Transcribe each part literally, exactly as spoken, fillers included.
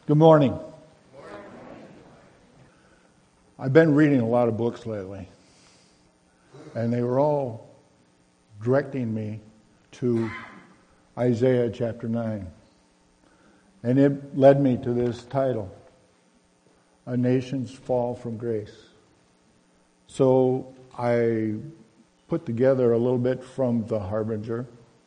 Good morning. I've been reading a lot of books lately, and they were all directing me to Isaiah chapter nine. And it led me to this title, A Nation's Fall from Grace. So I put together a little bit from the Harbinger.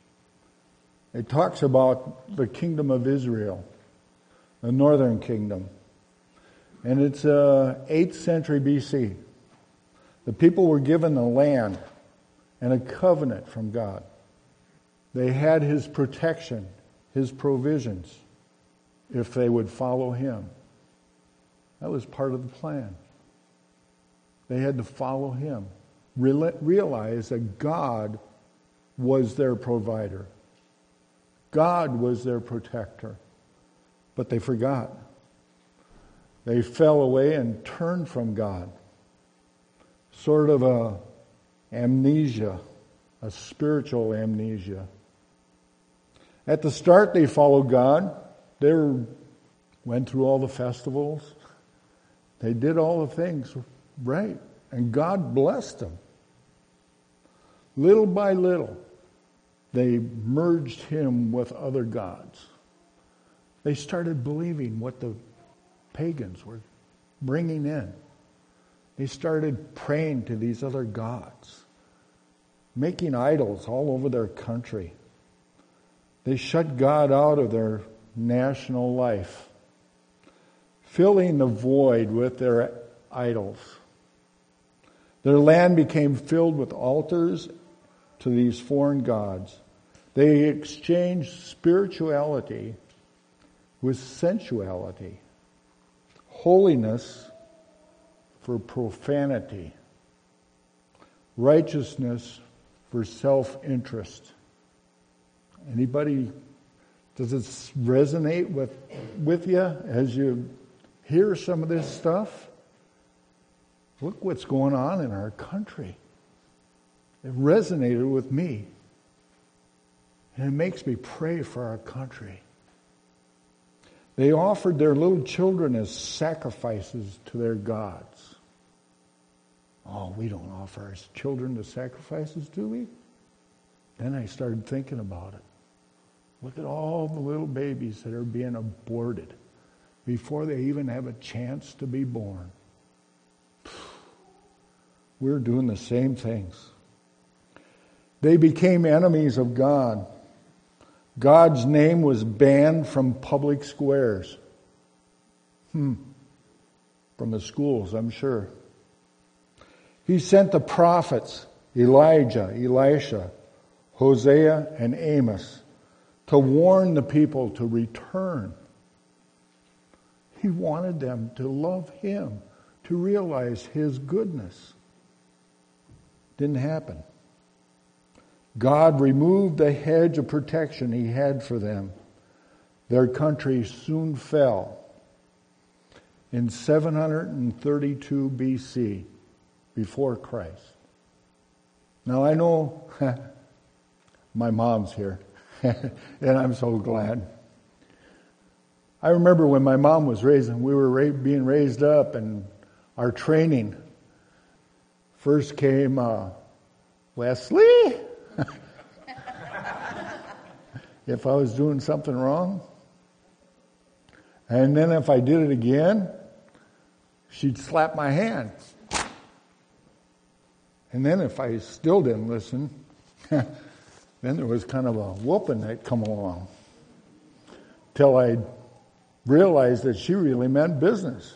It talks about the kingdom of Israel, the northern kingdom. And it's uh, eighth century B C. The people were given the land and a covenant from God. They had His protection, His provisions, if they would follow Him. That was part of the plan. They had to follow Him. Realize that God was their provider. God was their protector. But they forgot. They fell away and turned from God. Sort of a amnesia, a spiritual amnesia. At the start, they followed God. They were, went through all the festivals. They did all the things right. And God blessed them. Little by little, they merged Him with other gods. They started believing what the pagans were bringing in. They started praying to these other gods, making idols all over their country. They shut God out of their national life, filling the void with their idols. Their land became filled with altars to these foreign gods. They exchanged spirituality with sensuality, holiness for profanity, righteousness for self-interest. Anybody, does it resonate with, with you as you hear some of this stuff? Look what's going on in our country. It resonated with me. And it makes me pray for our country. They offered their little children as sacrifices to their gods. Oh, we don't offer our children as sacrifices, do we? Then I started thinking about it. Look at all the little babies that are being aborted before they even have a chance to be born. We're doing the same things. They became enemies of God. God's name was banned from public squares. Hmm. From the schools, I'm sure. He sent the prophets, Elijah, Elisha, Hosea, and Amos, to warn the people to return. He wanted them to love Him, to realize His goodness. Didn't happen. God removed the hedge of protection He had for them. Their country soon fell. In seven hundred thirty-two B C, before Christ. Now I know my mom's here, and I'm so glad. I remember when my mom was raising, we were ra- being raised up, and our training first came, uh, Wesley? If I was doing something wrong. And then if I did it again, she'd slap my hand. And then if I still didn't listen, then there was kind of a whooping that come along. Till I realized that she really meant business.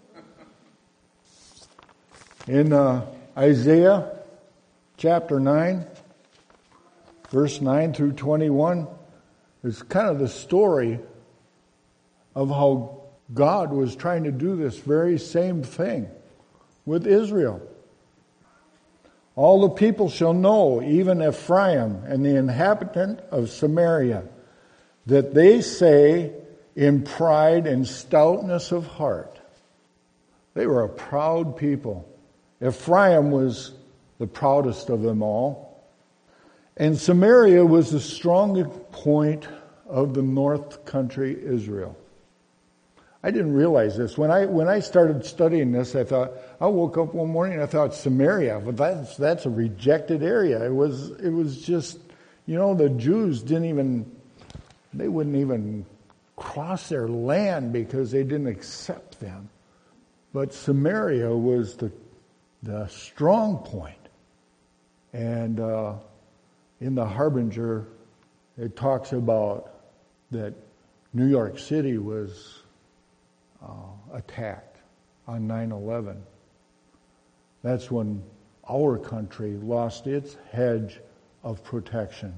In uh, Isaiah chapter nine, verse nine through twenty-one, it's kind of the story of how God was trying to do this very same thing with Israel. All the people shall know, even Ephraim and the inhabitant of Samaria, that they say in pride and stoutness of heart. They were a proud people. Ephraim was the proudest of them all. And Samaria was the strongest point of the north country, Israel. I didn't realize this. When I when I started studying this, I thought, I woke up one morning and I thought Samaria, but that's that's a rejected area. It was it was just, you know, the Jews didn't even, they wouldn't even cross their land because they didn't accept them. But Samaria was the the strong point. And uh, in the Harbinger, it talks about that New York City was uh, attacked on nine eleven. That's when our country lost its hedge of protection.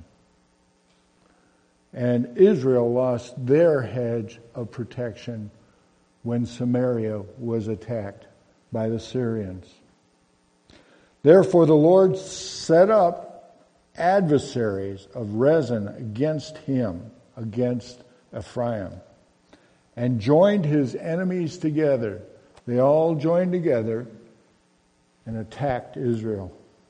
And Israel lost their hedge of protection when Samaria was attacked by the Syrians. Therefore the Lord set up adversaries of Rezin against him, against Ephraim, and joined his enemies together. They all joined together and attacked Israel.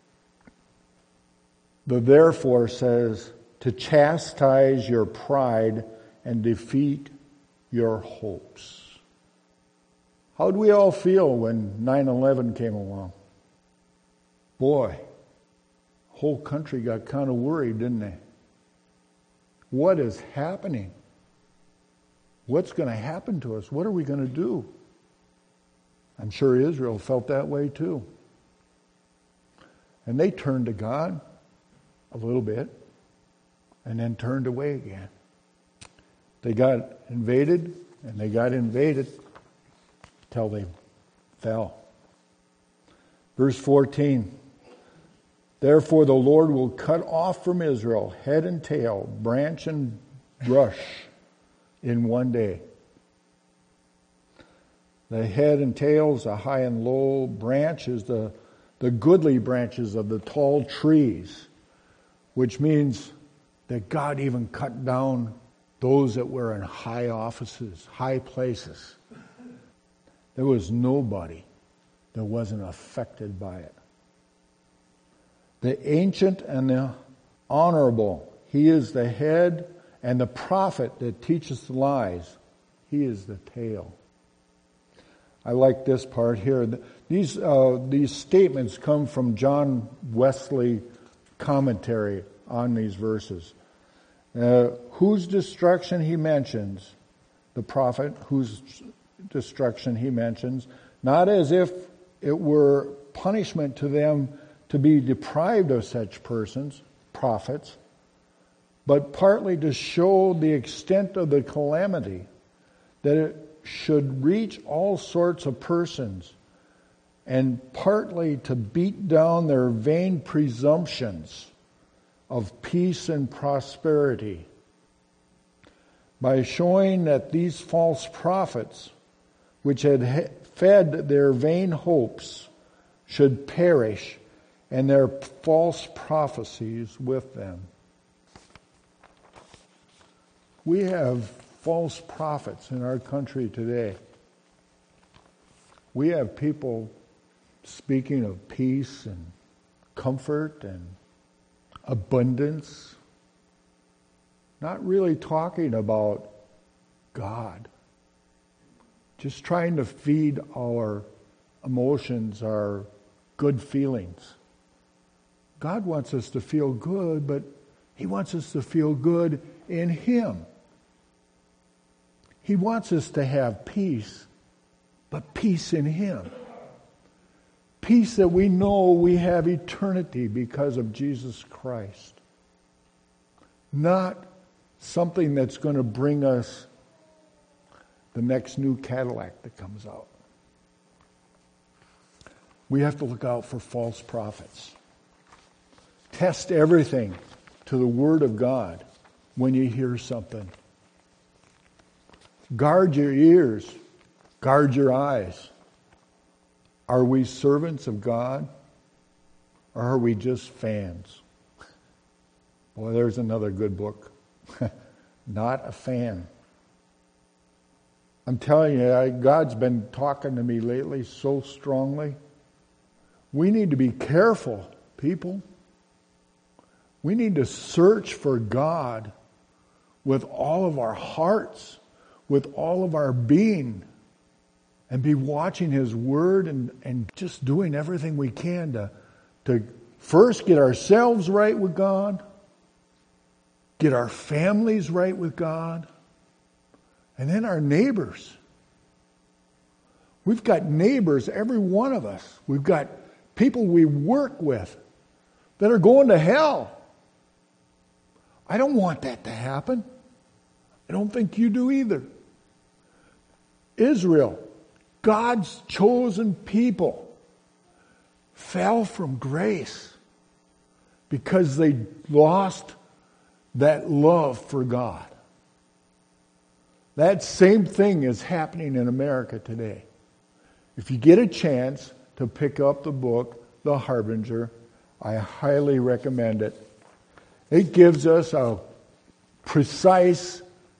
The therefore says, to chastise your pride and defeat your hopes. How did we all feel when nine eleven came along? Boy, whole country got kind of worried, didn't they? What is happening? What's going to happen to us? What are we going to do? I'm sure Israel felt that way too. And they turned to God a little bit and then turned away again. They got invaded and they got invaded till they fell. Verse fourteen. Therefore the Lord will cut off from Israel head and tail, branch and brush in one day. The head and tails, the high and low branches, the, the goodly branches of the tall trees, which means that God even cut down those that were in high offices, high places. There was nobody that wasn't affected by it. The ancient and the honorable, he is the head, and the prophet that teaches lies, he is the tail. I like this part here. These uh, these statements come from John Wesley commentary on these verses. Uh, whose destruction he mentions, the prophet, whose destruction he mentions, not as if it were punishment to them to be deprived of such persons, prophets, but partly to show the extent of the calamity, that it should reach all sorts of persons, and partly to beat down their vain presumptions of peace and prosperity, by showing that these false prophets, which had fed their vain hopes, should perish, and their false prophecies with them. We have false prophets in our country today. We have people speaking of peace and comfort and abundance, not really talking about God, just trying to feed our emotions, our good feelings. God wants us to feel good, but he wants us to feel good in him. He wants us to have peace, but peace in him. Peace that we know we have eternity because of Jesus Christ. Not something that's going to bring us the next new Cadillac that comes out. We have to look out for false prophets. Test everything to the Word of God when you hear something. Guard your ears. Guard your eyes. Are we servants of God, or are we just fans? Boy, there's another good book. Not a fan. I'm telling you, I, God's been talking to me lately so strongly. We need to be careful, people. We need to search for God with all of our hearts, with all of our being and be watching His Word and, and just doing everything we can to, to first get ourselves right with God, get our families right with God, and then our neighbors. We've got neighbors, every one of us. We've got people we work with that are going to hell. I don't want that to happen. I don't think you do either. Israel, God's chosen people, fell from grace because they lost that love for God. That same thing is happening in America today. If you get a chance to pick up the book, The Harbinger, I highly recommend it. It gives us a precise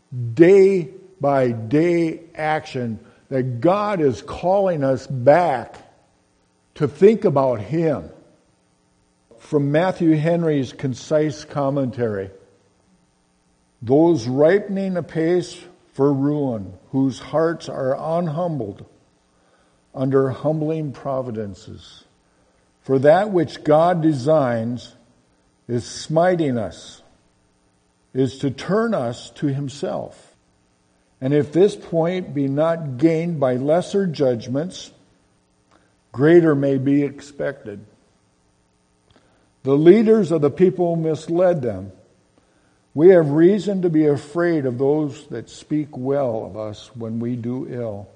day-by-day action that God is calling us back to think about Him. From Matthew Henry's concise commentary, those ripening apace for ruin, whose hearts are unhumbled under humbling providences. For that which God designs is smiting us, is to turn us to Himself. And if this point be not gained by lesser judgments, greater may be expected. The leaders of the people misled them. We have reason to be afraid of those that speak well of us when we do ill.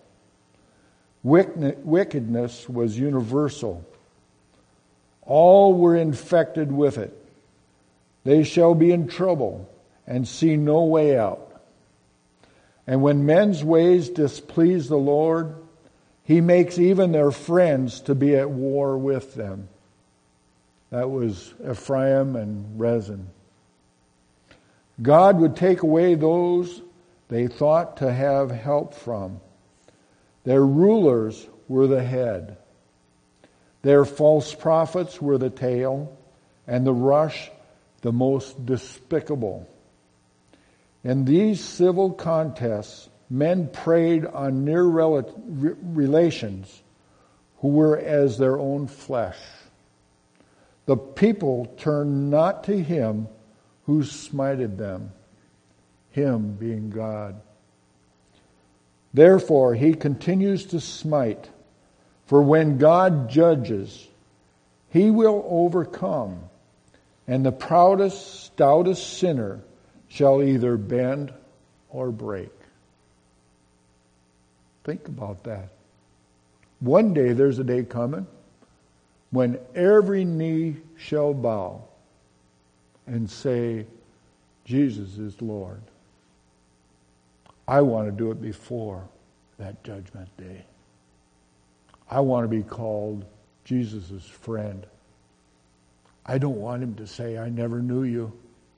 Wickedness was universal. All were infected with it. They shall be in trouble and see no way out. And when men's ways displease the Lord, He makes even their friends to be at war with them. That was Ephraim and Rezin. God would take away those they thought to have help from. Their rulers were the head. Their false prophets were the tail, and the rush the most despicable. In these civil contests, men preyed on near rel- relations who were as their own flesh. The people turned not to Him who smited them, Him being God. Therefore, He continues to smite, for when God judges, He will overcome, and the proudest, stoutest sinner shall either bend or break. Think about that. One day there's a day coming when every knee shall bow and say, Jesus is Lord. I want to do it before that judgment day. I want to be called Jesus' friend. I don't want Him to say, I never knew you.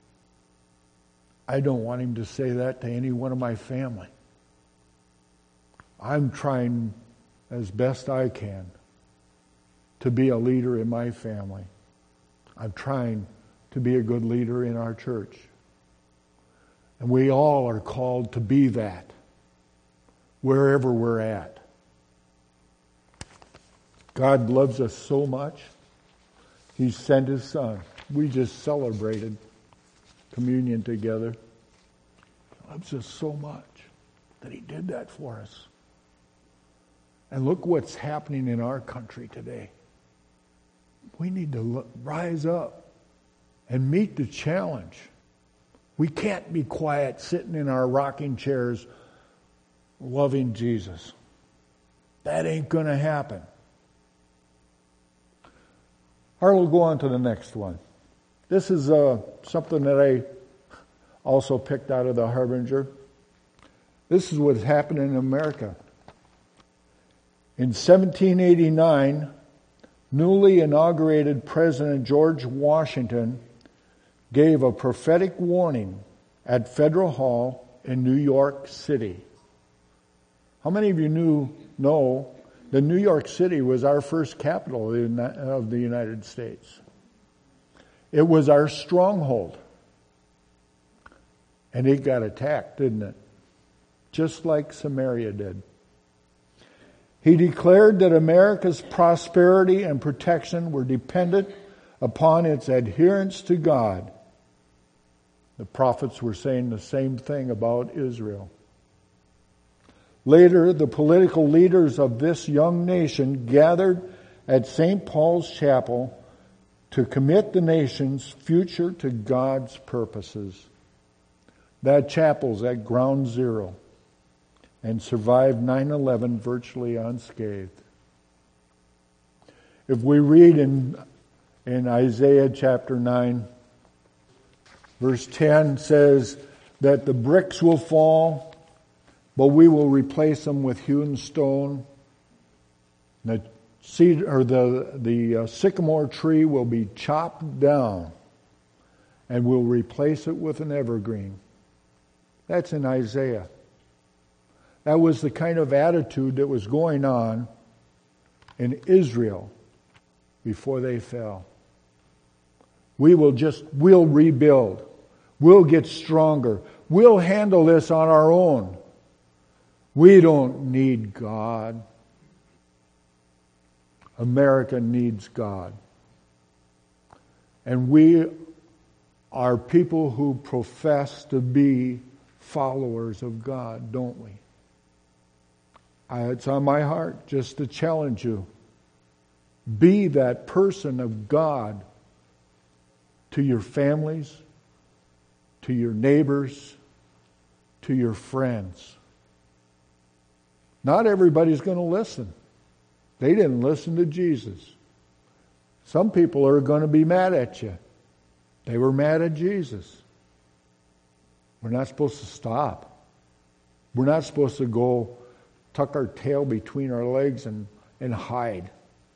I don't want Him to say that to any one of my family. I'm trying as best I can to be a leader in my family. I'm trying to be a good leader in our church. And we all are called to be that, wherever we're at. God loves us so much, He sent His Son. We just celebrated communion together. He loves us so much that He did that for us. And look what's happening in our country today. We need to look, rise up and meet the challenge. We can't be quiet sitting in our rocking chairs loving Jesus. That ain't going to happen. All right, we'll go on to the next one. This is uh, something that I also picked out of the Harbinger. This is what's happening in America. In seventeen eighty-nine, newly inaugurated President George Washington gave a prophetic warning at Federal Hall in New York City. How many of you knew, know that New York City was our first capital of the United States? It was our stronghold. And it got attacked, didn't it? just like Samaria did. He declared that America's prosperity and protection were dependent upon its adherence to God. The prophets were saying the same thing about Israel. Later, the political leaders of this young nation gathered at Saint Paul's Chapel to commit the nation's future to God's purposes. That chapel's at ground zero and survived nine eleven virtually unscathed. If we read in, in Isaiah chapter nine, verse ten says that the bricks will fall, but we will replace them with hewn stone. The cedar, or the the uh, sycamore tree will be chopped down, and we'll replace it with an evergreen. That's in Isaiah. That was the kind of attitude that was going on in Israel before they fell. We will just, we'll rebuild. We'll get stronger. We'll handle this on our own. We don't need God. America needs God. And we are people who profess to be followers of God, don't we? I, it's on my heart just to challenge you. Be that person of God to your families, to your neighbors, to your friends. Not everybody's going to listen. They didn't listen to Jesus. Some people are going to be mad at you. They were mad at Jesus. We're not supposed to stop. We're not supposed to go tuck our tail between our legs and, and hide.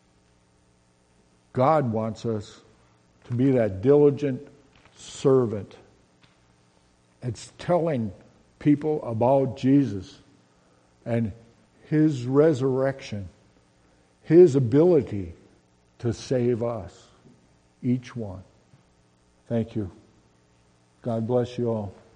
God wants us to be that diligent servant. It's telling people about Jesus and His resurrection, His ability to save us, each one. Thank you. God bless you all.